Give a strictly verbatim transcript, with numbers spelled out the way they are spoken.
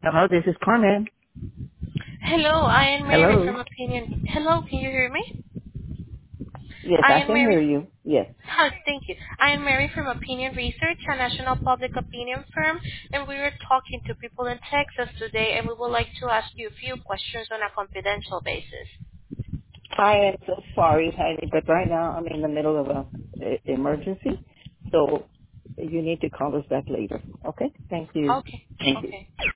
Hello, this is Carmen. Hello, I am Mary Hello. from Opinion. Hello, can you hear me? Yes, I I am can Mary. hear you. Yes. Hi, thank you. I am Mary from Opinion Research, a national public opinion firm, and we were talking to people in Texas today, and we would like to ask you a few questions on a confidential basis. I am so sorry, honey, but right now I'm in the middle of a, a emergency, so you need to call us back later. Okay? Thank you. Okay, Thank you. okay.